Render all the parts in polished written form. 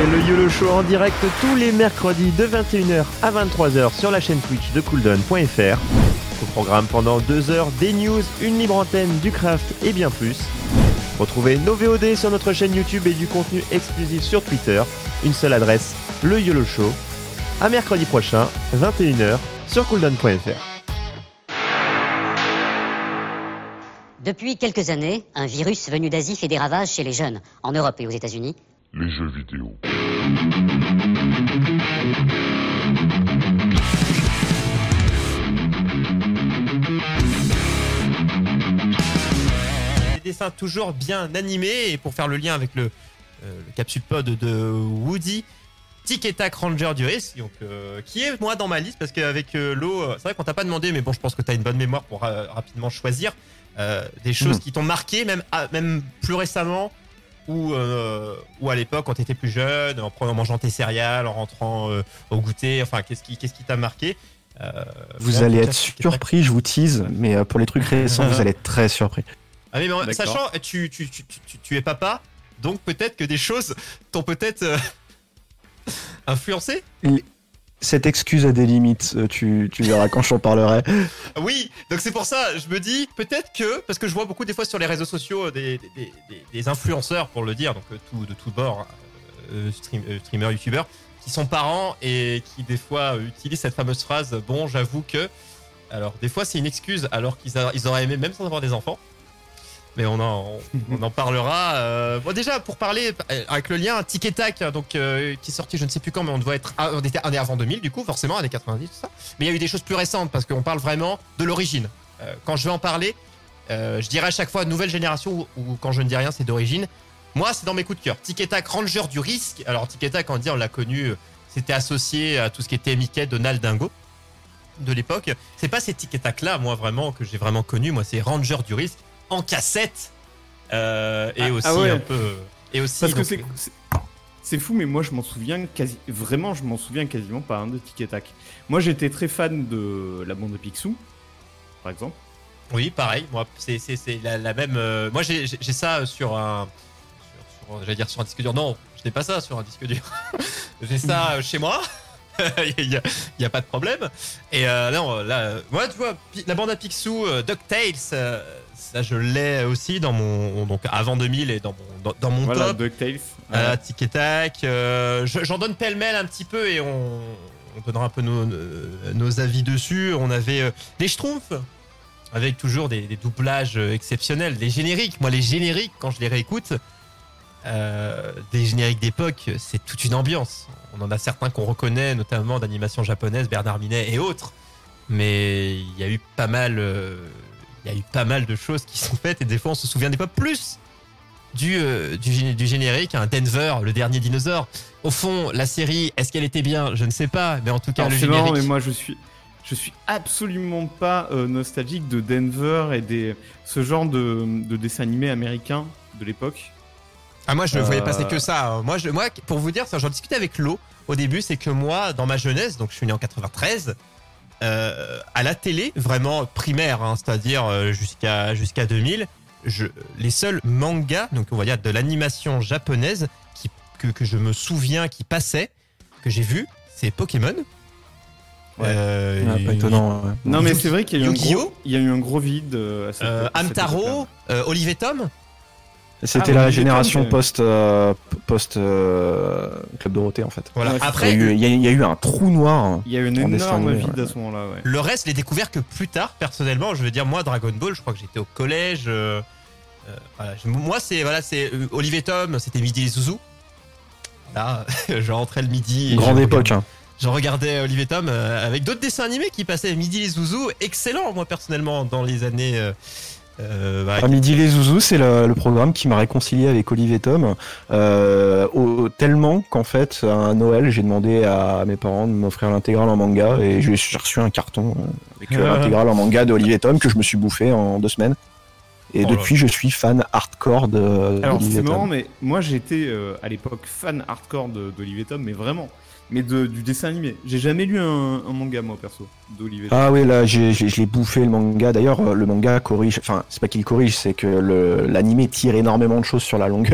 le YOLO Show en direct tous les mercredis de 21h à 23h sur la chaîne Twitch de cooldown.fr. Au programme pendant 2 heures, des news, une libre antenne, du craft et bien plus. Retrouvez nos VOD sur notre chaîne YouTube et du contenu exclusif sur Twitter. Une seule adresse, le YOLO Show. À mercredi prochain, 21h sur cooldown.fr. Depuis quelques années, un virus venu d'Asie fait des ravages chez les jeunes, en Europe et aux États-Unis. Les jeux vidéo. Des dessins toujours bien animés, et pour faire le lien avec le capsule pod de Woody, Tic et Tac Ranger du risque, donc, qui est moi dans ma liste, parce qu'avec l'eau, c'est vrai qu'on t'a pas demandé, mais bon, je pense que t'as une bonne mémoire pour rapidement choisir des choses qui t'ont marqué, même plus récemment, ou à l'époque quand t'étais plus jeune, en mangeant tes céréales, en rentrant au goûter, enfin qu'est-ce qui t'a marqué. Vous allez être surpris, je vous tease, mais pour les trucs récents, vous allez être très surpris. Ah mais sachant, tu es papa, donc peut-être que des choses t'ont peut-être influencé. Cette excuse a des limites, tu verras quand j'en parlerai. Oui, donc c'est pour ça, je me dis peut-être que, parce que je vois beaucoup des fois sur les réseaux sociaux des influenceurs, pour le dire, donc de tout bord, streamers, youtubeurs, qui sont parents et qui des fois utilisent cette fameuse phrase « bon, j'avoue que ». Alors des fois c'est une excuse alors qu'ils auraient aimé même sans avoir des enfants. Mais on en parlera. Bon, déjà, pour parler avec le lien, Tic et Tac, donc, qui est sorti je ne sais plus quand, mais on était avant 2000, du coup, forcément, années 90, tout ça. Mais il y a eu des choses plus récentes, parce qu'on parle vraiment de l'origine. Quand je vais en parler, je dirais à chaque fois nouvelle génération, ou quand je ne dis rien, c'est d'origine. Moi, c'est dans mes coups de cœur. Tic et Tac, Ranger du risque. Alors, Tic et Tac, on l'a connu, c'était associé à tout ce qui était Mickey, Donald, Dingo de l'époque. C'est pas ces Tic et Tac-là, moi, vraiment, que j'ai vraiment connu. Moi, c'est Ranger du risque. En cassette et aussi un peu et aussi parce que c'est fou, mais moi je m'en souviens quasiment pas de Tic et Tac. Moi j'étais très fan de la bande de Picsou, par exemple. Oui, pareil, moi c'est la même moi j'ai ça sur un disque dur. Non, je n'ai pas ça sur un disque dur. J'ai ça chez moi. Il y a pas de problème. Et non, là moi tu vois la bande à Picsou, DuckTales, ça je l'ai aussi dans mon donc avant 2000 et dans mon voilà, top. DuckTales. Tic et Tac, j'en donne pêle-mêle un petit peu et on donnera un peu nos avis dessus. On avait des Schtroumpfs avec toujours des doublages exceptionnels, des génériques. Moi les génériques quand je les réécoute, des génériques d'époque, c'est toute une ambiance. On en a certains qu'on reconnaît, notamment d'animation japonaise, Bernard Minet et autres. Mais il y a eu pas mal de choses qui sont faites et des fois on se souvient des fois plus du générique. Denver, le dernier dinosaure. Au fond, la série, est-ce qu'elle était bien ? Je ne sais pas, mais en tout cas alors, le c'est générique. marrant, mais moi je suis absolument pas nostalgique de Denver et ce genre de dessins animés américains de l'époque. Ah moi je ne voyais passer que ça. Moi pour vous dire, j'en discutais avec Lo au début, c'est que moi dans ma jeunesse, donc je suis né en 93, à la télé vraiment primaire, c'est-à-dire jusqu'à 2000, les seuls mangas, donc on va dire de l'animation japonaise que je me souviens qui passait, que j'ai vu, c'est Pokémon. Pas étonnant. Ouais. Non mais c'est vrai qu'il y a eu un gros vide. Hamtaro, Olive et Tom. C'était la génération post Club Dorothée en fait. Voilà. Ouais, après, il y a eu un trou noir. Il y a eu une énorme vide à ce moment-là. Ouais. Le reste, je l'ai découvert que plus tard, personnellement. Je veux dire, moi, Dragon Ball, je crois que j'étais au collège. Voilà. Moi, c'est Olive et Tom, c'était Midi les Zouzous. Là, je rentrais le midi. Grande époque. Je regardais Olive et Tom avec d'autres dessins animés qui passaient. Midi les Zouzous, excellent, moi, personnellement, dans les années. À Midi les Zouzous, c'est le programme qui m'a réconcilié avec Olive et Tom, tellement qu'en fait à Noël j'ai demandé à mes parents de m'offrir l'intégrale en manga et j'ai reçu un carton avec l'intégrale en manga d'Olive et Tom que je me suis bouffé en 2 semaines et depuis je suis fan hardcore de alors d'Olive c'est et Tom. marrant, mais moi j'étais à l'époque fan hardcore d'Olive et Tom, mais vraiment. Mais du dessin animé. J'ai jamais lu un manga, moi, perso, d'Olivier. Ah oui, là, je l'ai bouffé, le manga. D'ailleurs, le manga corrige... Enfin, c'est pas qu'il corrige, c'est que l'animé tire énormément de choses sur la longueur.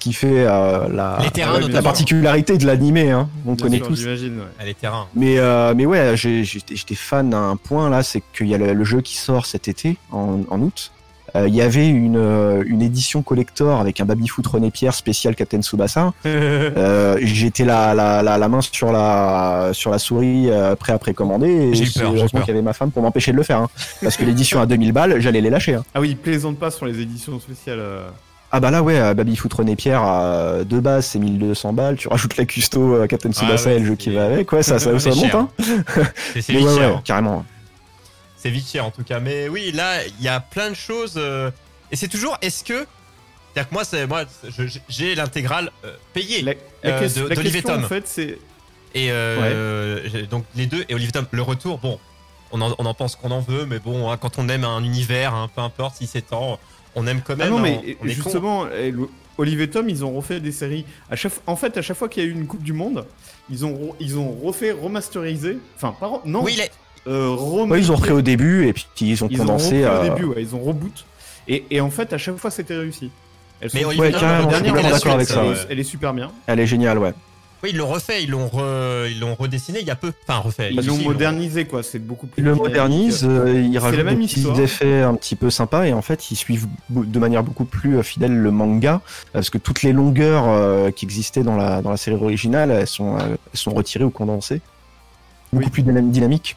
qui fait Les terrains, la notamment. particularité de l'animé, hein. On Bien connaît sûr, tous. j'imagine, ouais. Les terrains. Mais ouais, j'étais fan d'un point là, c'est qu'il y a le jeu qui sort cet été, en août. Il y avait une édition collector avec un baby-foot René Pierre spécial Captain Tsubasa. J'étais la main sur la souris, prêt à précommander. Et J'ai eu peur, heureusement qu'il y avait ma femme pour m'empêcher de le faire. Hein. Parce que l'édition à 2000 balles, j'allais les lâcher. Hein. Ah oui, plaisante pas sur les éditions spéciales. Ah bah là ouais, baby-foot René Pierre de base c'est 1200 balles. Tu rajoutes la custo Captain Tsubasa ouais, et le jeu qui va avec. Ouais, ça monte. cher. Hein. C'est Mais vite ouais, cher. ouais, carrément. C'est vite cher en tout cas. Mais oui, là, il y a plein de choses. Et c'est toujours, c'est-à-dire que moi, j'ai l'intégrale payée d'Olivier question, Tom. en fait, c'est... Et donc les deux, et Olivier Tom, le retour, bon, on en pense qu'on en veut, mais bon, hein, quand on aime un univers, hein, peu importe si c'est tant, on aime quand même. Ah non, hein, mais on est justement, Olivier Tom, ils ont refait des séries. À chaque fois qu'il y a eu une Coupe du Monde, ils ont remasterisé. Enfin, non. Oui, Ouais, ils ont repris au début et puis ils ont condensé. Ils ont repris au début, ouais, ils ont reboot. Et en fait, à chaque fois, c'était réussi. Mais Ouais, carrément, je suis complètement d'accord avec ça. Elle est super bien. Elle est géniale, ouais. Oui, ils l'ont refait, ils l'ont redessiné il y a peu. Enfin, refait. Ils l'ont modernisé, quoi. C'est beaucoup plus. Ils le modernisent, ils rajoutent la même des petits histoire. effets un petit peu sympas et en fait ils suivent de manière beaucoup plus fidèle le manga parce que toutes les longueurs qui existaient dans la série originale elles sont retirées ou condensées. Beaucoup plus dynamique.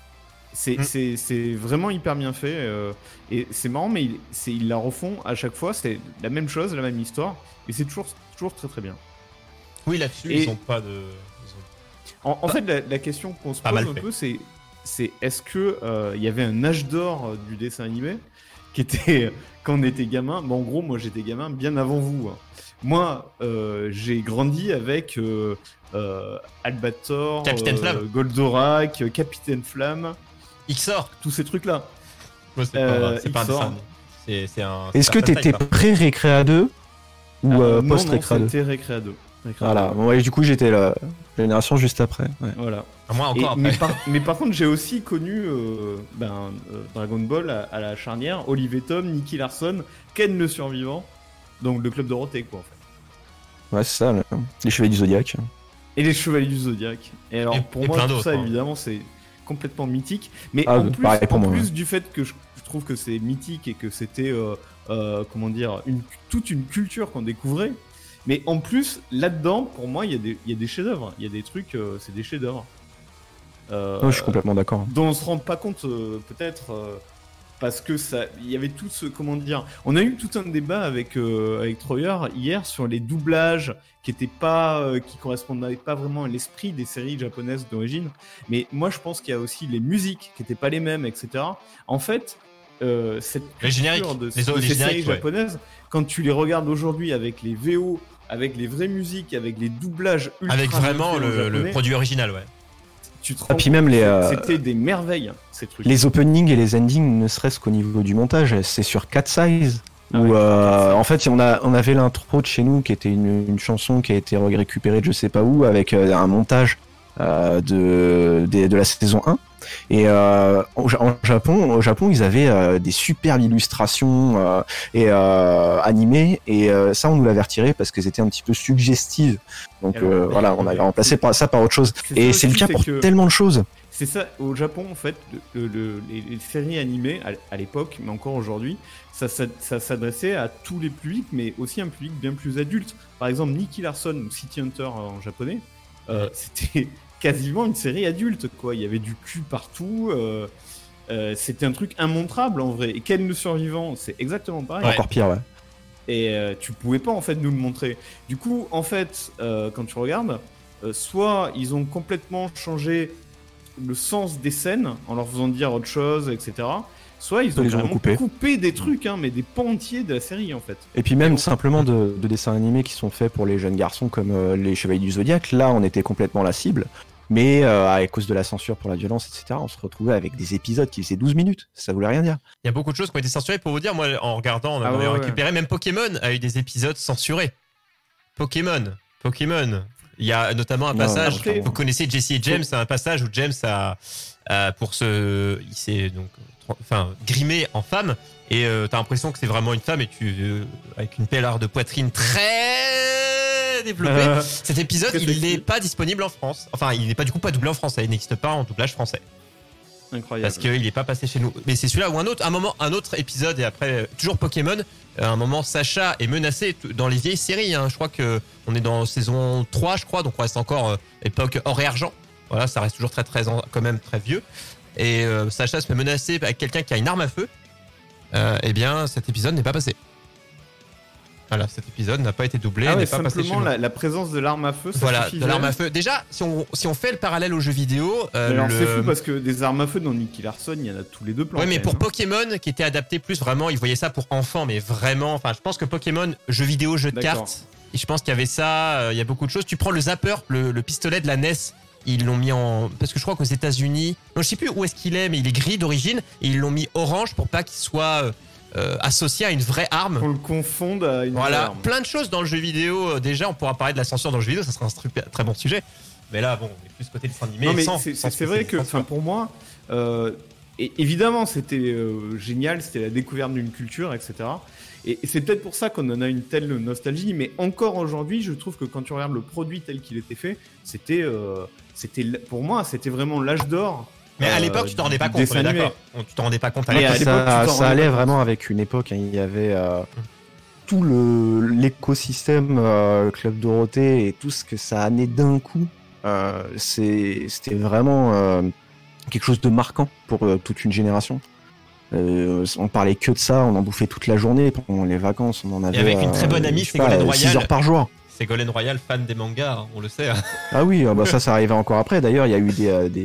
C'est vraiment hyper bien fait et c'est marrant, mais ils la refont à chaque fois. C'est la même chose, la même histoire et c'est toujours très très bien. Oui, là-dessus, Et- ils ont pas de. En fait, la question qu'on se Pas pose mal un fait. peu, c'est est-ce que il y avait un âge d'or du dessin animé qui était quand on était gamin. Bon, en gros, moi j'étais gamin bien avant vous. Hein. Moi, j'ai grandi avec Albator, Capitaine Flamme. Goldorak, Capitaine Flamme, XOR. tous ces trucs-là. Ouais, c'est pas un XOR. dessin. C'est un. Est-ce que c'est un t'étais type, hein. pré-Récréa 2 ou Non, post-Récréa 2? c'était Récréa 2. Voilà, ouais, du coup j'étais la génération juste après. Ouais. Voilà. Ah, moi Et- encore après. mais par contre, j'ai aussi connu Dragon Ball à la charnière, Olivier Tom, Nicky Larson, Ken le survivant, donc le club Dorothée, quoi, en fait. Ouais, c'est ça, les Chevaliers du Zodiac. Et les Chevaliers du Zodiac. Et alors, Et pour moi, plein tout d'autres, ça, hein. évidemment, c'est complètement mythique. Mais Ah, en plus, pareil pour moi, ouais. du fait que je trouve que c'est mythique et que c'était, comment dire, toute une culture qu'on découvrait. Mais en plus, là-dedans, pour moi, il y a des chefs-d'œuvre. Il y a des trucs, c'est des chefs-d'œuvre. Ouais, je suis complètement d'accord. Dont on se rend pas compte peut-être parce que ça, il y avait tout ce, comment dire, on a eu tout un débat avec Troyer hier sur les doublages qui étaient pas, qui correspondaient pas vraiment à l'esprit des séries japonaises d'origine. Mais moi, je pense qu'il y a aussi les musiques qui étaient pas les mêmes, etc. En fait, cette Les génériques, culture de les ces génériques, séries ouais. japonaises, quand tu les regardes aujourd'hui avec les VO, avec les vraies musiques, avec les doublages ultra Avec vraiment bien faits en le japonais, produit original, ouais. tu te rends Ah, puis compte même que c'était des merveilles, ces trucs. Les openings et les endings, ne serait-ce qu'au niveau du montage, c'est sur 4 size. Ah Où, ouais, en fait, on avait l'intro de chez nous qui était une chanson qui a été récupérée de je sais pas où avec un montage de la saison 1. Et au Japon, ils avaient des superbes illustrations animées et ça, on nous l'avait retiré parce qu'elles étaient un petit peu suggestives. Donc Alors, voilà, on avait remplacé ça par autre chose. C'est Et ça c'est le aussi, cas c'est pour que- tellement de choses. C'est ça, au Japon, en fait, les séries animées, à l'époque, mais encore aujourd'hui, ça s'adressait à tous les publics, mais aussi un public bien plus adulte. Par exemple, Nicky Larson ou City Hunter en japonais, c'était quasiment une série adulte, quoi. Il y avait du cul partout, c'était un truc immontrable, en vrai. Et Ken le survivant, c'est exactement pareil. Ouais. Encore pire, ouais. Et tu pouvais pas en fait nous le montrer. Du coup, en fait, quand tu regardes, soit ils ont complètement changé le sens des scènes en leur faisant dire autre chose, etc. Soit ils ont Ils ont carrément coupé. coupé des trucs, hein, mais des pans entiers de la série en fait. Et puis même simplement de dessins animés qui sont faits pour les jeunes garçons comme les Chevaliers du Zodiac, là on était complètement la cible, mais à cause de la censure pour la violence, etc., on se retrouvait avec des épisodes qui faisaient 12 minutes, ça voulait rien dire. Il y a beaucoup de choses qui ont été censurées. Pour vous dire, moi, en regardant, on Ah avait ouais, récupéré. Même Pokémon a eu des épisodes censurés. Pokémon. Il y a notamment un Non, passage. après- Vous connaissez Jesse et James, c'est un passage où James il s'est donc grimée en femme et t'as l'impression que c'est vraiment une femme et avec une pelare de poitrine très développée. Cet épisode, il n'est pas disponible en France. Enfin, il n'est pas doublé en français. Il n'existe pas en doublage français. Incroyable. Parce qu'il n'est pas passé chez nous. Mais c'est celui-là ou un autre épisode et après toujours Pokémon. À un moment, Sacha est menacé dans les vieilles séries. Je crois que on est dans saison 3, je crois, donc on reste encore époque or et argent. Voilà, ça reste toujours très quand même très vieux. Et Sacha se fait menacer avec quelqu'un qui a une arme à feu. Eh bien, cet épisode n'est pas passé. Voilà, cet épisode n'a pas été doublé, n'est pas passé chez nous. La présence de l'arme à feu, ça voilà, suffisait. De l'arme à feu. Déjà, si on fait le parallèle aux jeux vidéo... alors c'est fou parce que des armes à feu dans Nicky Larson, il y en a tous les deux plans. Oui, mais pour Pokémon, qui était adapté plus vraiment, ils voyaient ça pour enfants, mais vraiment... Enfin, je pense que Pokémon, jeux vidéo, jeux de cartes, et je pense qu'il y avait ça, il y a beaucoup de choses. Tu prends le zapper, le pistolet de la NES, ils l'ont mis en... Parce que je crois qu'aux États-Unis... Non, je sais plus où est-ce qu'il est, mais il est gris d'origine, et ils l'ont mis orange pour pas qu'il soit... associé à une vraie arme. Qu'on le confonde à une vraie arme. Plein de choses dans le jeu vidéo. Déjà, on pourra parler de la censure dans le jeu vidéo, ça sera un très bon sujet. Mais là, bon, on est plus côté dessin animé. Non, mais c'est vrai que, pour moi, et évidemment, c'était génial, c'était la découverte d'une culture, etc. Et c'est peut-être pour ça qu'on en a une telle nostalgie. Mais encore aujourd'hui, je trouve que quand tu regardes le produit tel qu'il était fait, pour moi, c'était vraiment l'âge d'or. Mais à l'époque, tu t'en rendais pas compte, on est d'accord. Tu t'en rendais pas compte à l'époque. Ça allait vraiment avec une époque. Il y avait tout l'écosystème Club Dorothée et tout ce que ça amenait d'un coup. C'était vraiment quelque chose de marquant pour toute une génération. On parlait que de ça, on en bouffait toute la journée pendant les vacances. On en avait. Et avec une très bonne amie, Ségolène Royal. 6 heures par jour. Ségolène Royal, fan des mangas, on le sait. Ah oui, ça arrivait encore après. D'ailleurs, il y a eu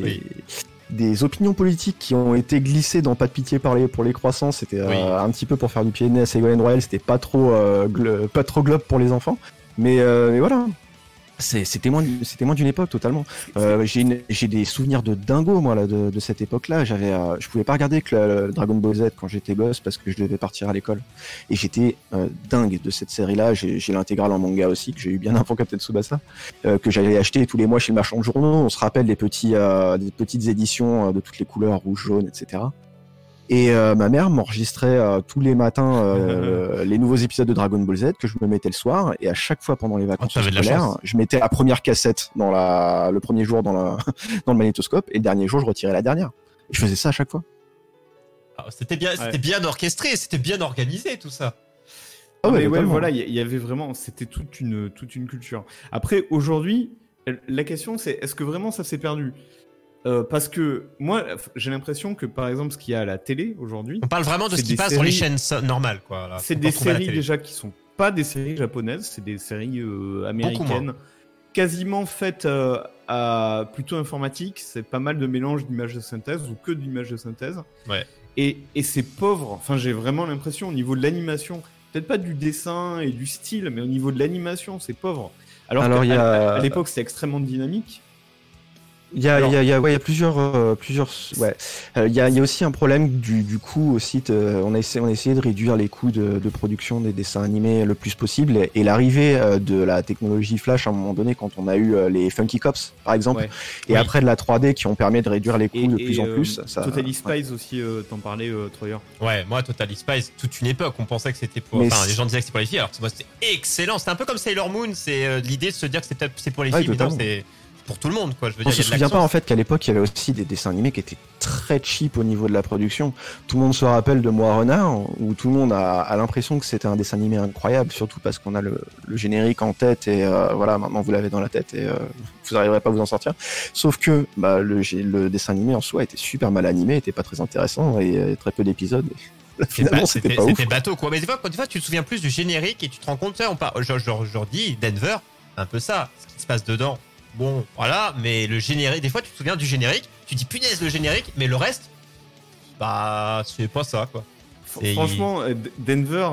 des opinions politiques qui ont été glissées dans Pas de pitié pour les croissants. C'était un petit peu pour faire du pied de nez à Ségolène Royal. C'était pas trop globe pour les enfants. Mais voilà. C'était moins d'une époque totalement. J'ai des souvenirs de dingo moi là de cette époque-là. Je pouvais pas regarder que le Dragon Ball Z quand j'étais gosse parce que je devais partir à l'école. Et j'étais dingue de cette série-là. J'ai l'intégrale en manga aussi que j'ai eu bien avant Captain Tsubasa, que j'allais acheter tous les mois chez le marchand de journaux. On se rappelle des petites éditions de toutes les couleurs rouge, jaune, etc. Et ma mère m'enregistrait tous les matins les nouveaux épisodes de Dragon Ball Z que je me mettais le soir, et à chaque fois pendant les vacances scolaires, je mettais la première cassette le premier jour dans le magnétoscope, et le dernier jour je retirais la dernière. Et je faisais ça à chaque fois. C'était bien orchestré, c'était bien organisé tout ça. Ah mais voilà, il y avait vraiment, c'était toute une culture. Après aujourd'hui, la question c'est est-ce que vraiment ça s'est perdu? Parce que moi, j'ai l'impression que par exemple, ce qu'il y a à la télé aujourd'hui, on parle vraiment de ce qui passe sur les chaînes normales, quoi. Là, c'est des séries déjà qui sont pas des séries japonaises, c'est des séries américaines, quasiment faites à plutôt informatique. C'est pas mal de mélange d'images de synthèse ou que d'images de synthèse. Ouais. Et c'est pauvre. Enfin, j'ai vraiment l'impression au niveau de l'animation, peut-être pas du dessin et du style, mais au niveau de l'animation, c'est pauvre. Alors qu'à l'époque, c'était extrêmement dynamique. Il y a plusieurs. Il y a aussi un problème du coût aussi. On a essayé de réduire les coûts de production des dessins animés le plus possible, et l'arrivée de la technologie Flash à un moment donné, quand on a eu les Funky Cops par exemple, et après de la 3D qui ont permis de réduire les coûts de plus en plus. Totally Spies aussi, t'en parlais, Troyer. Ouais, moi Totally Spies, toute une époque, on pensait que c'était pour. Enfin, les gens disaient que c'était pour les filles, alors que moi c'était excellent. C'était un peu comme Sailor Moon, c'est l'idée de se dire que c'est pour les filles, mais non, c'est pour tout le monde, quoi. Je veux dire, on se souvient pas en fait qu'à l'époque il y avait aussi des dessins animés qui étaient très cheap au niveau de la production. Tout le monde se rappelle de Moi Renard, où tout le monde a l'impression que c'était un dessin animé incroyable, surtout parce qu'on a le générique en tête, et voilà, maintenant vous l'avez dans la tête et vous n'arriverez pas à vous en sortir. Sauf que le dessin animé en soi était super mal animé, était pas très intéressant, et très peu d'épisodes. Finalement, c'était bateau, quoi. Mais des fois tu te souviens plus du générique et tu te rends compte, je dis Denver, un peu ça, ce qui se passe dedans. Bon, voilà, mais le générique, des fois tu te souviens du générique, tu dis punaise le générique, mais le reste, c'est pas ça, quoi. Franchement, Denver,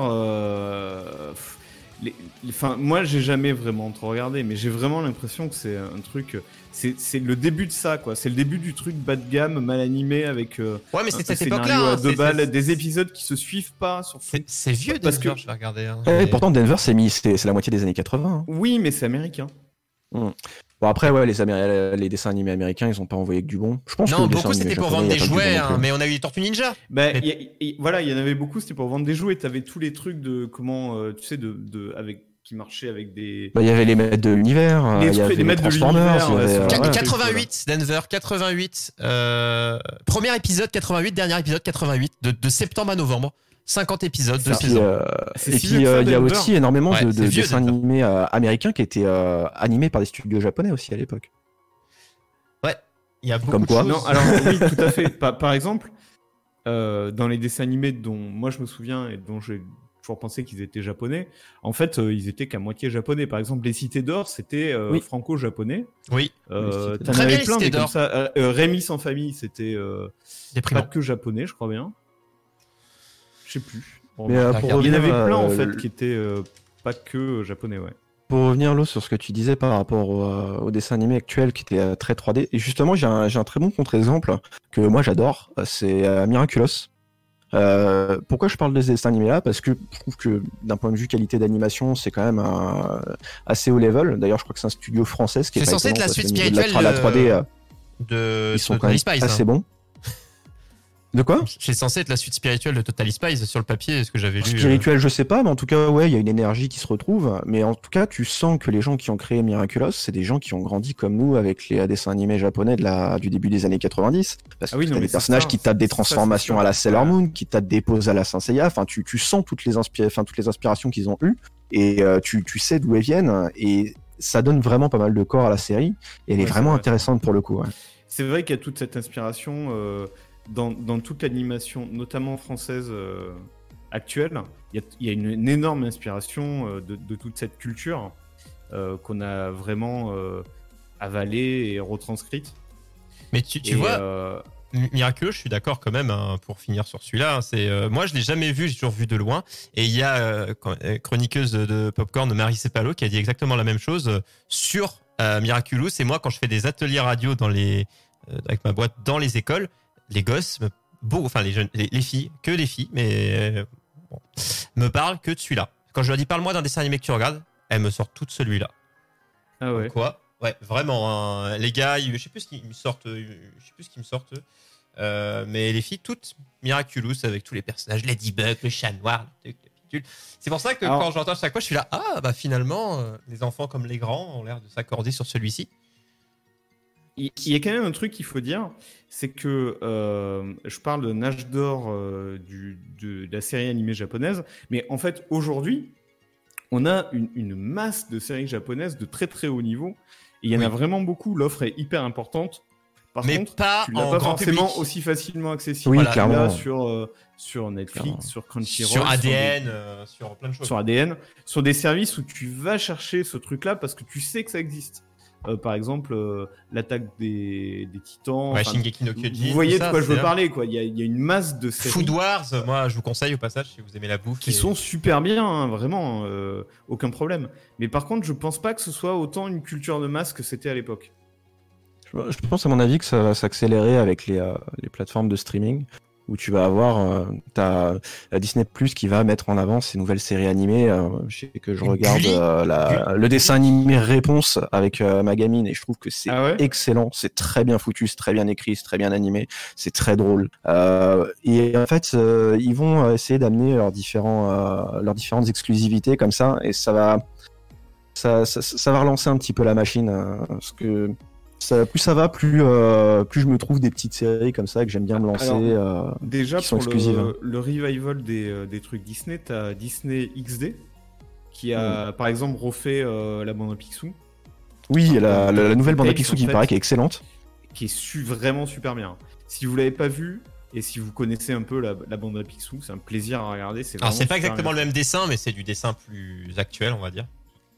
moi j'ai jamais vraiment trop regardé, mais j'ai vraiment l'impression que c'est un truc, c'est le début de ça, quoi. C'est le début du truc bas de gamme, mal animé, avec ouais, mais c'est cette époque-là, des épisodes qui se suivent pas. C'est vieux, parce que je vais regarder. Et pourtant Denver c'est la moitié des années 80. Hein. Oui, mais c'est américain. Bon après ouais les dessins animés américains ils ont pas envoyé que du bon. Je pense Non, que les beaucoup dessins c'était animés pour japonais, vendre y a des pas que du jouets, bon non plus. mais on a eu les Tortues Ninja. Ben, Mais- voilà, il y en avait beaucoup, c'était pour vendre des jouets. T'avais tous les trucs de comment, tu sais, avec qui marchaient avec des. Bah, il y avait les maîtres de l'univers, Les il y trucs, avait les maîtres de Transformers, l'univers, il y avait, ouais, ouais. 88, Denver, 88. Premier épisode 88, dernier épisode 88, de septembre à novembre. 50 épisodes de Et puis, saison. C'est et si puis vieux que ça, il y a Denver. aussi énormément Ouais, de c'est vieux, dessins Denver. animés américains qui étaient animés par des studios japonais aussi à l'époque. Ouais, il y a beaucoup Comme de quoi choses. Non, alors oui, tout à fait. Par exemple, dans les dessins animés dont moi je me souviens et dont j'ai toujours pensé qu'ils étaient japonais, en fait, ils étaient qu'à moitié japonais. Par exemple, les Cités d'Or, c'était Oui. franco-japonais. Oui, T'en Très bien, avais les plein, Cités mais comme d'Or. ça. Rémi sans famille, c'était pas déprimant. que japonais, je crois bien. Je sais plus. Bon, Mais bah, pour il y en revenir, avait plein en le- fait qui étaient pas que japonais, ouais. Pour revenir là sur ce que tu disais par rapport au dessin animé actuel qui était très 3D, et justement j'ai un très bon contre-exemple que moi j'adore, c'est Miraculous. Pourquoi je parle de ce dessin animé là? Parce que je trouve que d'un point de vue qualité d'animation c'est quand même assez haut level. D'ailleurs je crois que c'est un studio français, ce qui est C'est pas censé être étonnant, la parce suite qu'au niveau de spirituelle la 3D de ils sont quand Totally même Spies. assez bons. De quoi? C'est censé être la suite spirituelle de Totally Spies sur le papier, ce que j'avais lu. Spirituel, je sais pas, mais en tout cas, ouais, il y a une énergie qui se retrouve. Mais en tout cas, tu sens que les gens qui ont créé Miraculous, c'est des gens qui ont grandi comme nous avec les dessins animés japonais du début des années 90. Parce que Ah oui, t'as non, mais des c'est personnages ça, qui tapent des c'est ça, transformations c'est sûr. à la Sailor Ouais. Moon, qui tapent des poses à la Saint Seiya. Enfin, tu sens toutes les inspirations qu'ils ont eues et tu sais d'où elles viennent. Et ça donne vraiment pas mal de corps à la série. Et elle est Ouais, c'est vraiment vrai. intéressante pour le coup. Ouais. C'est vrai qu'il y a toute cette inspiration dans toute l'animation, notamment française actuelle. Il y a une énorme inspiration de toute cette culture qu'on a vraiment avalée et retranscrite. Mais tu Et, vois, Miraculous, je suis d'accord quand même, hein, pour finir sur celui-là. Hein, moi, je l'ai jamais vu, j'ai toujours vu de loin. Et il y a chroniqueuse de Popcorn, Marie Cepalo, qui a dit exactement la même chose sur Miraculous. Et moi, quand je fais des ateliers radio avec ma boîte dans les écoles, les gosses, enfin les jeunes, les filles, que les filles, mais bon, me parlent que de celui-là. Quand je leur dis parle-moi d'un dessin animé que tu regardes, elles me sortent toutes celui-là. Ah ouais. Quoi? Ouais, vraiment. Hein. Les gars, je sais plus ce qu'ils me sortent. Mais les filles, toutes Miraculous avec tous les personnages, Ladybug, le chat noir, le truc, le pitule. C'est pour ça que Alors- quand j'entends chaque fois, je suis là, ah bah finalement, les enfants comme les grands ont l'air de s'accorder sur celui-ci. Il y a quand même un truc qu'il faut dire, c'est que je parle de l'âge d'or de la série animée japonaise, mais en fait aujourd'hui, on a une masse de séries japonaises de très très haut niveau, et il y en a Oui. vraiment beaucoup, l'offre est hyper importante. Par Mais contre, pas tu l'as en pas grand forcément public. aussi facilement accessible. Oui, Voilà, clairement. là, sur Netflix, Clairement. sur Crunchyroll, Sur des- ADN, sur plein de choses. sur ADN, sur des services où tu vas chercher ce truc-là parce que tu sais que ça existe. Par exemple, l'attaque des titans. Ouais, enfin, Shingeki no Kyojin. vous voyez tout de ça, quoi je veux c'est- parler, quoi. Il y a une masse de séries Food Wars, moi je vous conseille au passage si vous aimez la bouffe. qui sont super bien, hein, vraiment, aucun problème. Mais par contre, je pense pas que ce soit autant une culture de masse que c'était à l'époque. Je pense à mon avis que ça va s'accélérer avec les plateformes de streaming où tu vas avoir t'as Disney Plus qui va mettre en avant ces nouvelles séries animées. Je sais que je Et regarde Gulli. le dessin animé Réponse avec ma gamine et je trouve que c'est Ah ouais excellent, c'est très bien foutu, c'est très bien écrit, c'est très bien animé, c'est très drôle. Et en fait, ils vont essayer d'amener leurs différentes exclusivités comme ça et ça va relancer un petit peu la machine parce que plus ça va, plus je me trouve des petites séries comme ça que j'aime bien me lancer. Déjà, qui sont pour exclusives, hein. le revival des trucs Disney, t'as Disney XD qui a, par exemple, refait la bande à Picsou, Oui, la nouvelle bande à Tales, Picsou en qui me fait. paraît qui est excellente. qui est vraiment super bien. Si vous l'avez pas vu, et si vous connaissez un peu la bande à Picsou, c'est un plaisir à regarder. Alors vraiment c'est pas super exactement bien le même dessin, mais c'est du dessin plus actuel, on va dire.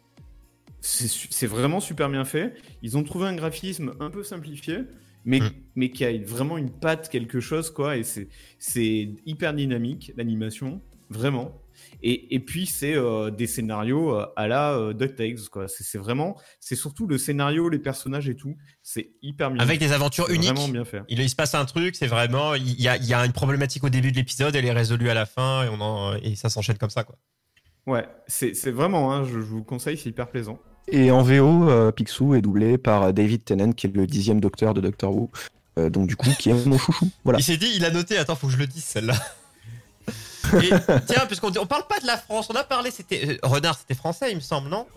C'est vraiment super bien fait. Ils ont trouvé un graphisme un peu simplifié, mais qui a vraiment une patte, quelque chose, quoi. Et c'est hyper dynamique, l'animation, vraiment. Et puis, c'est des scénarios à la DuckTales, quoi. C'est surtout le scénario, les personnages et tout. C'est hyper bien Avec fait. des aventures C'est uniques. Vraiment bien fait. Il se passe un truc, c'est vraiment, il y a une problématique au début de l'épisode, elle est résolue à la fin et ça s'enchaîne comme ça, quoi. Ouais, c'est vraiment, hein, je vous conseille, c'est hyper plaisant. Et en VO, Picsou est doublé par David Tennant, qui est le 10e docteur de Doctor Who. Donc du coup, qui est mon chouchou. Voilà. Il s'est dit, il a noté, attends, faut que je le dise celle-là. Et, tiens, puisqu'on parle pas de la France, on a parlé, c'était Renard, c'était français, il me semble, non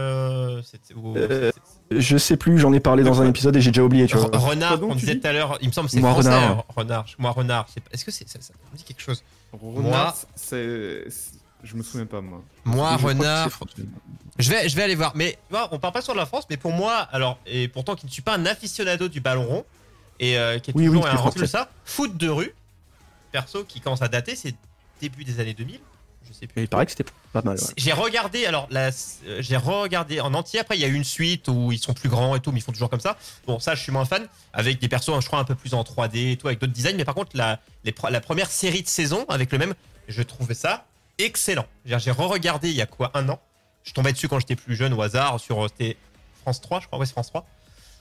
Je sais plus, j'en ai parlé dans un épisode et j'ai déjà oublié. Tu vois. Renard, on disait tout à l'heure, il me semble que c'est Moi, français. Renard. Moi, Renard. Est-ce que ça me dit quelque chose? Renard, je me souviens pas, moi. Moi, Renard. Que Je vais aller voir. Mais on parle pas sur la France, mais pour moi, alors, et pourtant qui ne suis pas un aficionado du ballon rond, et qui est toujours un recul ça, foot de rue, perso, qui commence à dater, c'est début des années 2000. Je sais plus. Il paraît que c'était pas mal. Ouais. J'ai regardé, j'ai regardé en entier. Après, il y a eu une suite où ils sont plus grands et tout, mais ils font toujours comme ça. Bon, ça, je suis moins fan. Avec des persos, je crois, un peu plus en 3D et tout, avec d'autres designs. Mais par contre, la première série de saison avec le même, je trouvais ça excellent. J'ai re-regardé il y a quoi, 1 an. Je tombais dessus quand j'étais plus jeune au hasard sur France 3, je crois. Ouais, c'est France 3.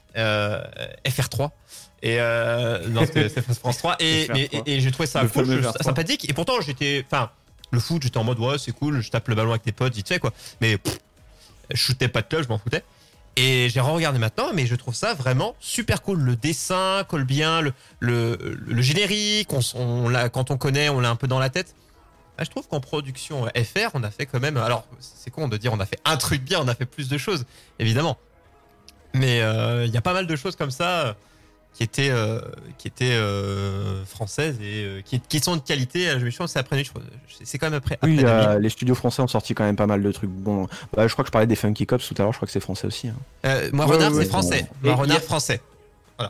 FR3. Et non, c'est France 3. Et j'ai trouvé ça cool, sympathique. Et pourtant, le foot, j'étais en mode ouais, c'est cool, je tape le ballon avec tes potes, vite fait quoi. Mais je shootais pas de club, je m'en foutais. Et j'ai re-regardé maintenant, mais je trouve ça vraiment super cool. Le dessin colle bien, le générique, quand on connaît, on l'a un peu dans la tête. Je trouve qu'en production FR, on a fait quand même. Alors, c'est con de dire on a fait un truc bien, on a fait plus de choses, évidemment. Mais il y a pas mal de choses comme ça qui étaient françaises et qui sont de qualité. Je me suis dit, c'est après nuit. C'est quand même après. Oui, les studios français ont sorti quand même pas mal de trucs. Bon, je crois que je parlais des Funky Cops tout à l'heure. Je crois que c'est français aussi. Hein. Moi, Renard, c'est français. Moi, Renard, français. Voilà.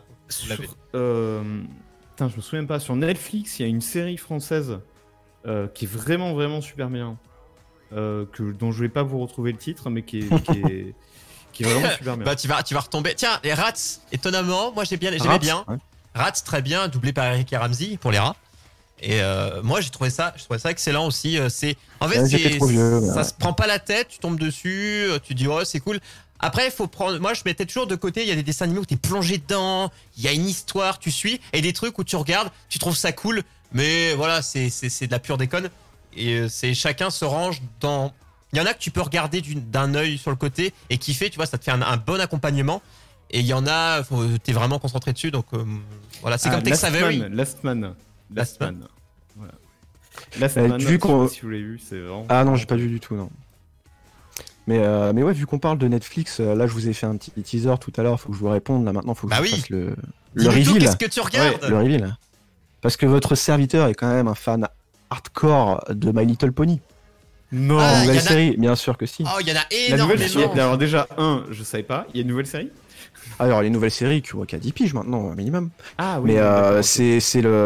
Putain, je me souviens pas. Sur Netflix, il y a une série française qui est vraiment, vraiment super bien. Dont je vais pas vous retrouver le titre, mais qui est vraiment super bien. Bah, tu vas retomber. Tiens, les Rats, étonnamment, moi j'aimais bien. Ouais. Rats, très bien, doublé par Eric et Ramsey pour les rats. Et moi je trouvais ça excellent aussi. En fait, trop vieux, ça se prend pas la tête, tu tombes dessus, tu dis oh c'est cool. Après, il faut prendre. Moi, je mettais toujours de côté. Il y a des dessins animés où t'es plongé dedans. Il y a une histoire, tu suis, et des trucs où tu regardes, tu trouves ça cool. Mais voilà, c'est de la pure déconne. Et chacun se range dans. Il y en a que tu peux regarder d'un œil sur le côté et kiffer, tu vois, ça te fait un bon accompagnement. Et il y en a, t'es vraiment concentré dessus, donc voilà, c'est comme Tex Avery. Last Man. Voilà. Last Man, si vous l'avez vu, c'est vraiment. Ah non, j'ai pas vu du tout, non. Mais ouais, vu qu'on parle de Netflix, là je vous ai fait un petit teaser tout à l'heure, faut que je vous réponde, là maintenant faut que je vous fasse le reveal. Qu'est-ce que tu regardes? Ouais, le reveal. Parce que votre serviteur est quand même un fan hardcore de My Little Pony. Non, nouvelle série, bien sûr que si. Oh, il y en a énormément. Alors déjà, je savais pas, il y a une nouvelle série. Alors les nouvelles séries qui a 10 piges maintenant, un minimum. Ah oui. Mais c'est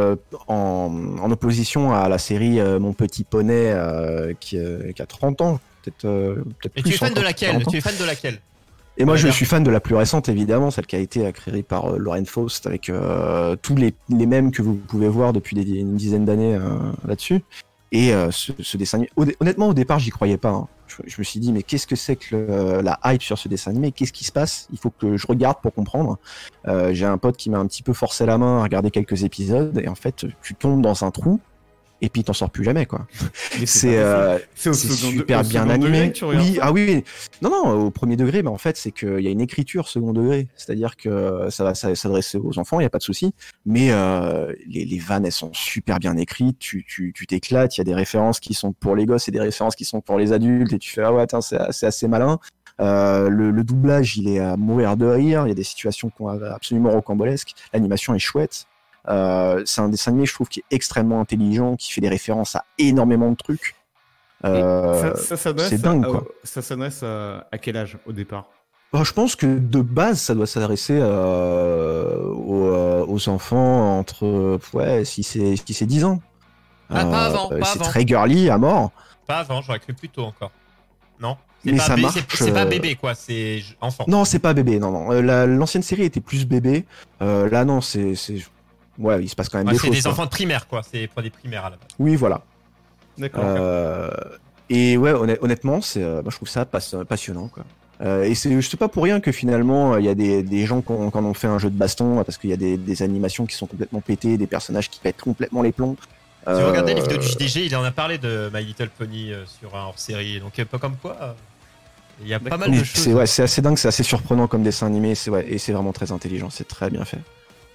en opposition à la série Mon Petit Poney qui a 30 ans, peut-être Et plus. tu es fan de laquelle? Et moi, je suis fan de la plus récente, évidemment, celle qui a été créée par Lauren Faust, avec tous les mèmes que vous pouvez voir depuis une dizaine d'années là-dessus. Et ce dessin animé, honnêtement, au départ, j'y croyais pas. Hein. Je me suis dit, mais qu'est-ce que c'est que la hype sur ce dessin animé? Qu'est-ce qui se passe? Il faut que je regarde pour comprendre. J'ai un pote qui m'a un petit peu forcé la main à regarder quelques épisodes, et en fait, tu tombes dans un trou. Et puis t'en sors plus jamais quoi. C'est super bien animé. Oui. Non, au premier degré, mais en fait c'est qu'il y a une écriture second degré, c'est-à-dire que ça va s'adresser aux enfants, il y a pas de souci. Mais les vannes elles sont super bien écrites, tu t'éclates. Il y a des références qui sont pour les gosses et des références qui sont pour les adultes, et tu fais ah ouais attends c'est assez malin. Le doublage il est à mourir de rire. Il y a des situations absolument rocambolesques. L'animation est chouette. C'est un dessin animé, je trouve, qui est extrêmement intelligent, qui fait des références à énormément de trucs. C'est dingue, quoi. Ça s'adresse à quel âge au départ? Je pense que de base, ça doit s'adresser aux enfants entre 6 et 10 ans. Pas avant. C'est très girly à mort. Pas avant, j'aurais cru plus tôt encore. Non. Mais ça marche. C'est pas bébé, quoi, c'est enfant. Non, c'est pas bébé, non. L'ancienne série était plus bébé. Là, non, c'est... Ouais, il se passe quand même des choses. C'est des enfants de primaire, quoi. C'est pour des primaires à la base. Oui, voilà. D'accord. Et ouais, honnêtement, je trouve ça passionnant, quoi. Et je sais pas pour rien que finalement, il y a des gens qui en ont fait un jeu de baston, parce qu'il y a des animations qui sont complètement pétées, des personnages qui pètent complètement les plombs. Si vous regardez les vidéos du JDG, il en a parlé de My Little Pony sur un hors-série. Donc, pas comme quoi. Il y a pas D'accord. mal de choses. C'est assez dingue, c'est assez surprenant comme dessin animé, et c'est vraiment très intelligent, c'est très bien fait.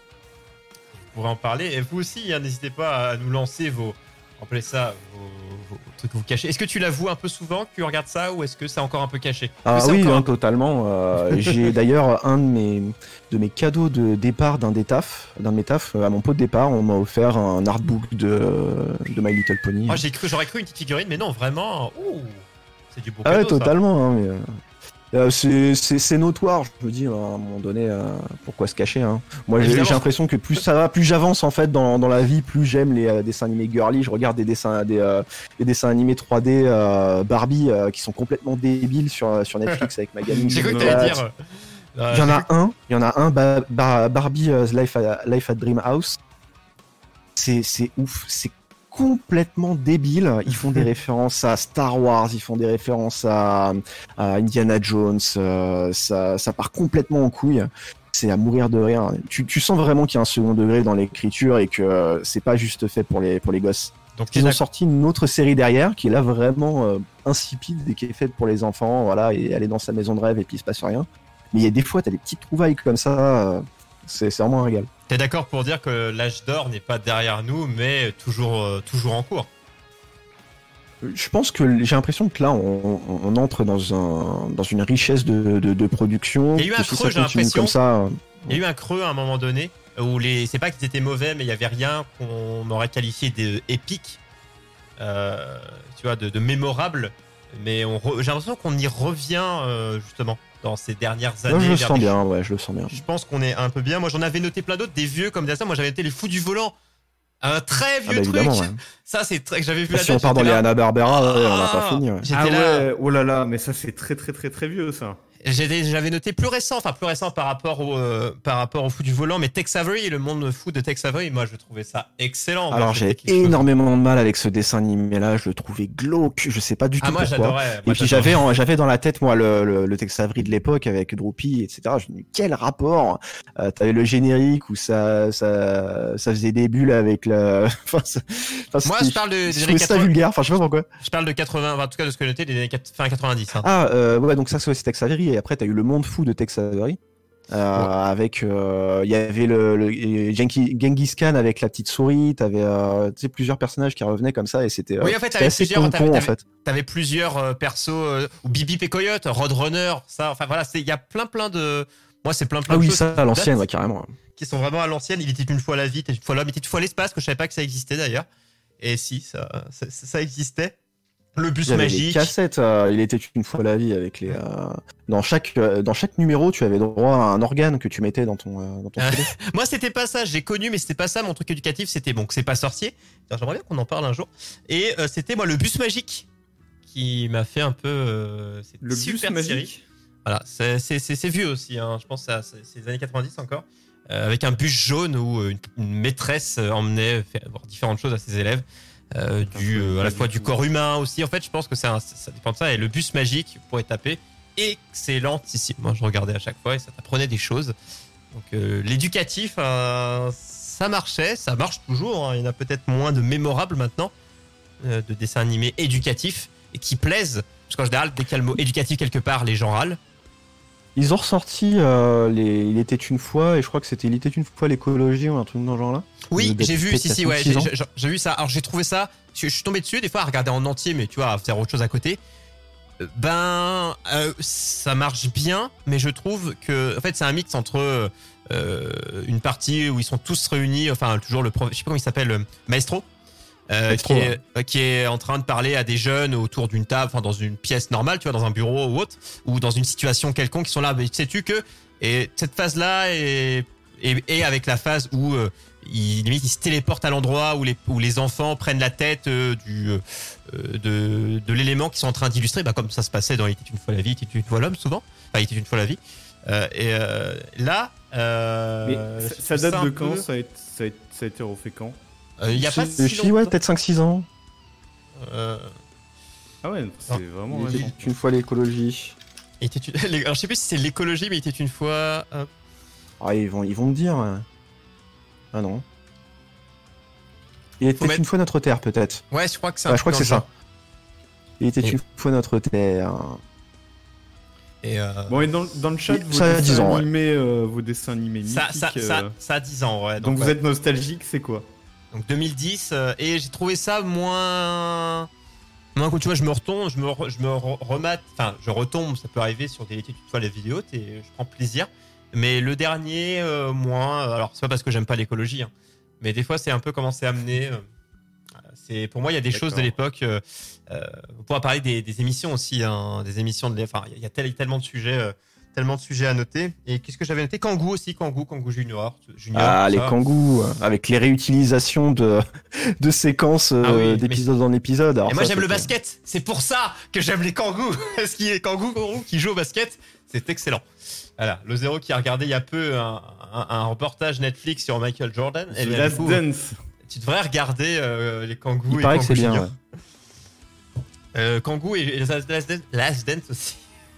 On pourrait en parler. Et vous aussi, hein, n'hésitez pas à nous lancer vos trucs que vous cachez. Est-ce que tu l'avoues un peu souvent que tu regardes ça ou est-ce que c'est encore un peu caché? Ah C'est oui, encore hein, un peu- totalement. J'ai d'ailleurs un de mes cadeaux de départ d'un de mes tafs, à mon pot de départ, on m'a offert un artbook de My Little Pony. Ah, j'aurais cru une petite figurine, mais non, vraiment. Ouh, c'est du beau Ah ouais, cadeau, ça. totalement. Hein, c'est notoire, je veux dire, à un moment donné, pourquoi se cacher, hein. Moi, j'ai Évidemment. l'impression que plus ça va, plus j'avance en fait dans la vie, plus j'aime les dessins animés girly. Je regarde des dessins animés 3D Barbie qui sont complètement débiles sur Netflix avec ma gamine. J'ai cru que qui t'allais me dire. Il y en a un, Barbie Life at Dream House. C'est ouf, c'est complètement débile. Ils font des références à Star Wars, ils font des références à Indiana Jones. Ça part complètement en couille. C'est à mourir de rire. Tu sens vraiment qu'il y a un second degré dans l'écriture et que c'est pas juste fait pour les gosses. Donc, Ils ont sorti une autre série derrière qui est là vraiment insipide et qui est faite pour les enfants, voilà, et aller dans sa maison de rêve et puis il se passe rien. Mais il y a des fois, t'as des petites trouvailles comme ça, c'est vraiment un régal. T'es d'accord pour dire que l'âge d'or n'est pas derrière nous, mais toujours en cours? Je pense que j'ai l'impression que là, on entre dans une richesse de production. Il y a eu un que si creux, ça j'ai continue l'impression. comme ça. Il y a eu un creux à un moment donné où c'est pas qu'ils étaient mauvais, mais il y avait rien qu'on aurait qualifié d'épique, tu vois, de mémorable. Mais j'ai l'impression qu'on y revient justement dans ces dernières années. Moi, je le vers sens des- bien, ouais, je le sens bien. Je pense qu'on est un peu bien. Moi, j'en avais noté plein d'autres, des vieux comme ça. Moi, j'avais noté les fous du volant. Un très vieux truc. Évidemment, ouais. Ça, c'est très que j'avais vu la Si on part dans les Hanna-Barbera, on n'a pas fini. Ouais. J'étais Ah là. ouais, oh là là, mais ça c'est très très très très vieux ça. J'avais noté plus récent par rapport au fou du volant, mais Tex Avery, le monde fou de Tex Avery, moi je trouvais ça excellent. Moi, Alors c'était j'ai quelque chose. énormément de mal avec ce dessin animé là, je le trouvais glauque, je sais pas du tout Ah, moi pourquoi. j'adorais. Et puis j'avais dans la tête moi le Tex Avery de l'époque avec Droopy, etc. Je me dis quel rapport. T'avais le générique où ça faisait des bulles avec la. Moi je parle des je années trouvais ça 80. vulgaire. Enfin je sais pas pourquoi. Je parle de 80, en tout cas de ce que j'ai noté des années fin 90. Hein. Ah ouais donc ça c'est Tex Avery et après t'as eu le monde fou de Tex Avery. Avec il y avait le Genghis Khan avec la petite souris, t'avais tu sais plusieurs personnages qui revenaient comme ça et c'était Oui, en fait, c'était t'avais assez plusieurs. con en fait. T'avais plusieurs persos, ou Bibi et Coyote, Roadrunner, ça. Enfin voilà, il y a plein de. Moi, c'est plein Ah de oui choses ça à l'ancienne ouais, carrément. qui sont vraiment à l'ancienne. Il était une fois la vie, il était une fois l'homme, il était une fois l'espace, que je savais pas que ça existait d'ailleurs. Et si, ça existait. Le bus Il y avait les magique. cassettes, il était une fois la vie avec les dans chaque numéro tu avais droit à un organe que tu mettais dans ton CD. Moi, c'était pas ça. J'ai connu, mais c'était pas ça. Mon truc éducatif, c'était bon, que c'est pas sorcier. J'aimerais bien qu'on en parle un jour. Et c'était moi le bus magique qui m'a fait un peu. Cette Le super bus série. magique. Voilà, c'est vieux aussi. Hein. Je pense que c'est les années 90 encore. Avec un bus jaune où une maîtresse emmenait voir différentes choses à ses élèves. À la fois du corps humain aussi. En fait, je pense que ça dépend de ça. Et le bus magique, vous pourrez taper. Excellentissime. Moi, je regardais à chaque fois et ça t'apprenait des choses. Donc, l'éducatif, ça marchait. Ça marche toujours. Hein. Il y en a peut-être moins de mémorables maintenant de dessins animés éducatifs et qui plaisent. Parce qu'en général, dès qu'il y a le mot éducatif quelque part, les gens râlent. Ils ont ressorti Il était une fois et je crois que c'était Il était une fois l'écologie ou un truc dans ce genre là. Oui, De j'ai vu, peut-être si, ouais, 5 ou 6 ans. j'ai vu ça. Alors j'ai trouvé ça, je suis tombé dessus des fois à regarder en entier, mais tu vois, à faire autre chose à côté. Ça marche bien, mais je trouve que, en fait, c'est un mix entre une partie où ils sont tous réunis, enfin toujours le prof, je sais pas comment il s'appelle, Maestro. Maestro, qui est en train de parler à des jeunes autour d'une table, enfin dans une pièce normale, tu vois, dans un bureau ou autre, ou dans une situation quelconque, qui sont là. Mais sais-tu que et cette phase-là et avec la phase où limite ils se téléportent à l'endroit où les enfants prennent la tête de l'élément qu'ils sont en train d'illustrer, comme ça se passait dans Il était une fois la vie, Il était une fois l'homme souvent. Enfin, Il était une fois la vie. Là, Mais ça date de quand ça a été refait quand? Il y a pas si ouais, longtemps. peut-être 5-6 ans. Ah ouais, c'est vraiment Il récent. était une fois l'écologie. Alors je sais plus si c'est l'écologie, mais il était une fois. Ah, ils vont me dire. Ah non. Il était mettre- une fois notre terre, peut-être. Ouais, je crois que c'est. Ouais, je crois que c'est ça. Il était une fois notre terre. Et Bon, et dans le chat, ça a 10 ans, vos dessins animés mythiques. ça a 10 ans, ouais. Donc vous êtes nostalgique, c'est quoi? Donc 2010, et j'ai trouvé ça moins quand tu vois, je me remate, enfin, je retombe, ça peut arriver sur des tutos, les vidéos, je prends plaisir. Mais le dernier, moins. Alors, c'est pas parce que j'aime pas l'écologie, hein, mais des fois, c'est un peu comment c'est amené. Pour moi, il y a des choses de l'époque. On pourra parler des émissions aussi, hein, des émissions enfin, il y a tellement de sujets à noter. Et qu'est-ce que j'avais noté? Kangoo aussi, Kangoo Junior. Ah, les Kangoo, avec les réutilisations de séquences d'épisode en épisode. Alors et moi, j'aime le basket. C'est pour ça que j'aime les Kangoo. Parce qu'il y a Kangoo qui joue au basket, c'est excellent. Voilà, le Zéro qui a regardé il y a peu un reportage Netflix sur Michael Jordan. The Last Dance. Tu devrais regarder les Kangoo. Il paraît que c'est bien. Ouais. Kangoo et Last Dance aussi.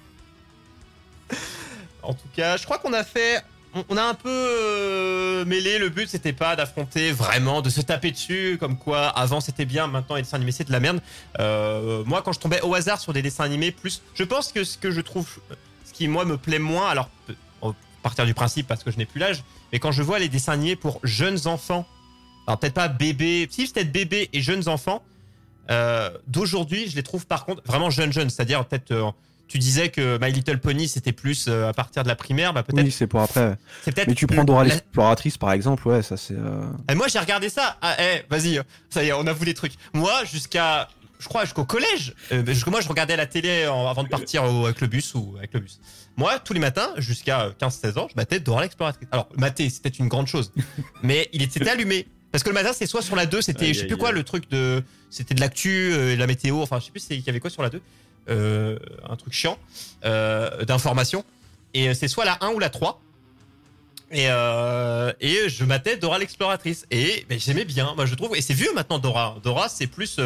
En tout cas, je crois qu'on a fait. On a un peu mêlé. Le but, c'était pas d'affronter vraiment, de se taper dessus, comme quoi avant c'était bien, maintenant les dessins animés c'est de la merde. Moi, quand je tombais au hasard sur des dessins animés, plus, je pense que ce que je trouve, ce qui moi me plaît moins, alors partir du principe parce que je n'ai plus l'âge, mais quand je vois les dessins animés pour jeunes enfants, alors peut-être pas bébés, si peut-être bébés et jeunes enfants d'aujourd'hui, je les trouve par contre vraiment jeunes, c'est-à-dire peut-être. Tu disais que My Little Pony c'était plus à partir de la primaire, bah peut-être. Oui, c'est pour après. C'est peut-être. Mais tu prends Dora l'exploratrice par exemple, ouais, ça c'est. Et moi j'ai regardé ça. Ah, vas-y, ça y est, on avoue des trucs. Moi jusqu'au collège, moi je regardais la télé avant de partir avec le bus. Moi tous les matins jusqu'à 15-16 ans, je battais Dora l'exploratrice. Alors mater c'était une grande chose, mais il était allumé. Parce que le matin c'était soit sur la 2, c'était je sais plus quoi le truc c'était de l'actu et la météo, enfin je sais plus il y avait quoi sur la 2. Un truc chiant d'information, et c'est soit la 1 ou la 3, et je matais Dora l'exploratrice, et j'aimais bien, moi je trouve, et c'est vieux maintenant. Dora c'est plus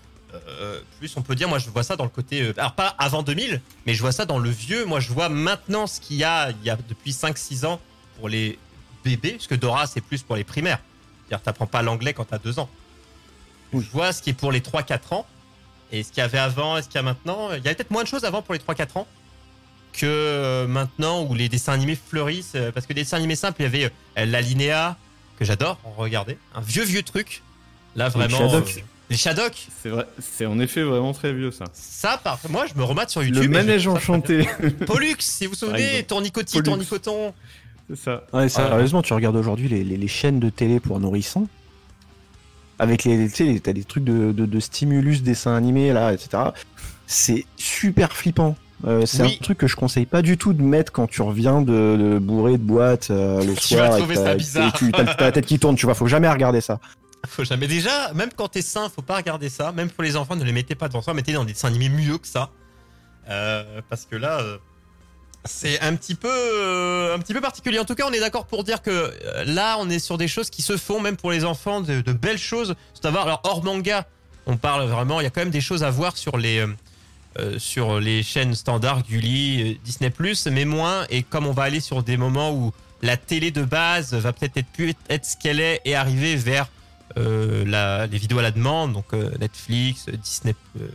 on peut dire, moi je vois ça dans le côté alors pas avant 2000, mais je vois ça dans le vieux. Moi je vois maintenant ce qu'il y a depuis 5-6 ans pour les bébés, parce que Dora c'est plus pour les primaires, c'est-à-dire t'apprends pas l'anglais quand t'as 2 ans. Je vois ce qui est pour les 3-4 ans. Et ce qu'il y avait avant et ce qu'il y a maintenant, il y avait peut-être moins de choses avant pour les 3-4 ans que maintenant où les dessins animés fleurissent. Parce que des dessins animés simples, il y avait l'Alinéa, que j'adore, regardez, un vieux truc. Là vraiment. Les Shadok. C'est vrai, c'est en effet vraiment très vieux ça. Ça, moi je me remate sur YouTube. Le manège enchanté. Pollux, si vous vous souvenez, Tournicoton. C'est ça. Ouais, sérieusement, tu regardes aujourd'hui les chaînes de télé pour nourrissons. Avec t'as des trucs de stimulus, dessins animés, là, etc. C'est super flippant. C'est un truc que je conseille pas du tout de mettre quand tu reviens de bourrer de boîte le tu soir. Vas trouver ça bizarre. T'as la tête qui tourne, tu vois, faut jamais regarder ça. Faut jamais. Déjà, même quand t'es sain, faut pas regarder ça. Même pour les enfants, ne les mettez pas devant ça. Mettez dans des dessins animés mieux que ça. Parce que là, c'est un petit peu particulier. En tout cas, on est d'accord pour dire que là, on est sur des choses qui se font, même pour les enfants, de belles choses. C'est à voir. Alors, hors manga, on parle vraiment, il y a quand même des choses à voir sur les chaînes standards, Gulli, Disney+, mais moins. Et comme on va aller sur des moments où la télé de base va peut-être plus être ce qu'elle est et arriver vers les vidéos à la demande, donc Netflix, Disney+,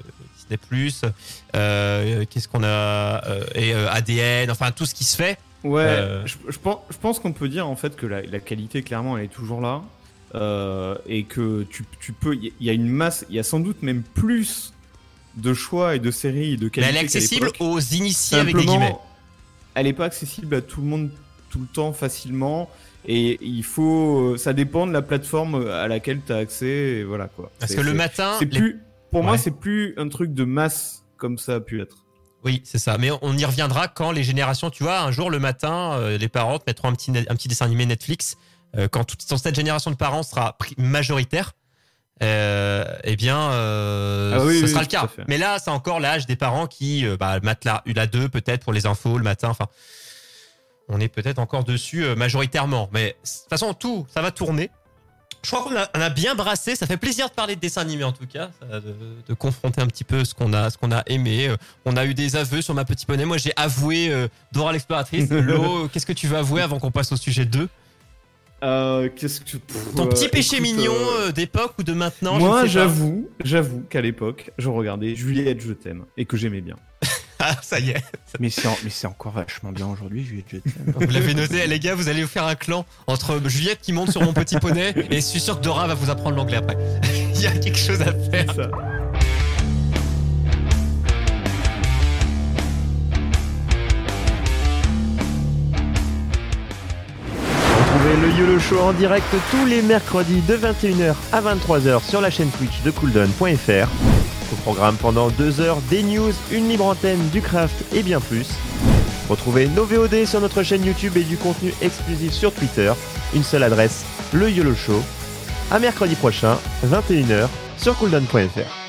qu'est-ce qu'on a, et ADN, enfin tout ce qui se fait. Ouais, je pense qu'on peut dire en fait que la qualité clairement elle est toujours là, et que tu peux, il y a une masse, il y a sans doute même plus de choix et de séries et de qualité. Mais elle est accessible aux initiés avec des guillemets. Elle est pas accessible à tout le monde tout le temps facilement. Et il faut, ça dépend de la plateforme à laquelle tu as accès, et voilà quoi. Parce que le matin, pour moi, c'est plus un truc de masse comme ça a pu être. Oui, c'est ça. Mais on y reviendra quand les générations, tu vois, un jour le matin, les parents te mettront un petit dessin animé Netflix. Quand cette génération de parents sera majoritaire, eh bien, ce sera le cas. Mais là, c'est encore l'âge des parents qui matent la 2 peut-être pour les infos le matin. Enfin. On est peut-être encore dessus majoritairement. Mais de toute façon, ça va tourner. Je crois qu'on a bien brassé. Ça fait plaisir de parler de dessins animés en tout cas. De confronter un petit peu ce qu'on a aimé. On a eu des aveux sur Ma Petite Poney. Moi, j'ai avoué Dora l'exploratrice. Lo, qu'est-ce que tu veux avouer avant qu'on passe au sujet 2 ? Ton petit péché mignon d'époque ou de maintenant? Moi, j'avoue qu'à l'époque, je regardais Juliette, je t'aime et que j'aimais bien. Ah, ça y est. Mais c'est encore vachement bien aujourd'hui, Juliette Jetten. Vous l'avez noté, les gars, vous allez vous faire un clan entre Juliette qui monte sur mon petit poney et je suis sûr que Dora va vous apprendre l'anglais après. Il y a quelque chose à faire. Ça. Retrouvez le YOLO Show en direct tous les mercredis de 21h à 23h sur la chaîne Twitch de cooldown.fr. Au programme pendant 2 heures, des news, une libre antenne, du craft et bien plus. Retrouvez nos VOD sur notre chaîne YouTube et du contenu exclusif sur Twitter. Une seule adresse, le YOLO Show. À mercredi prochain, 21h sur cooldown.fr.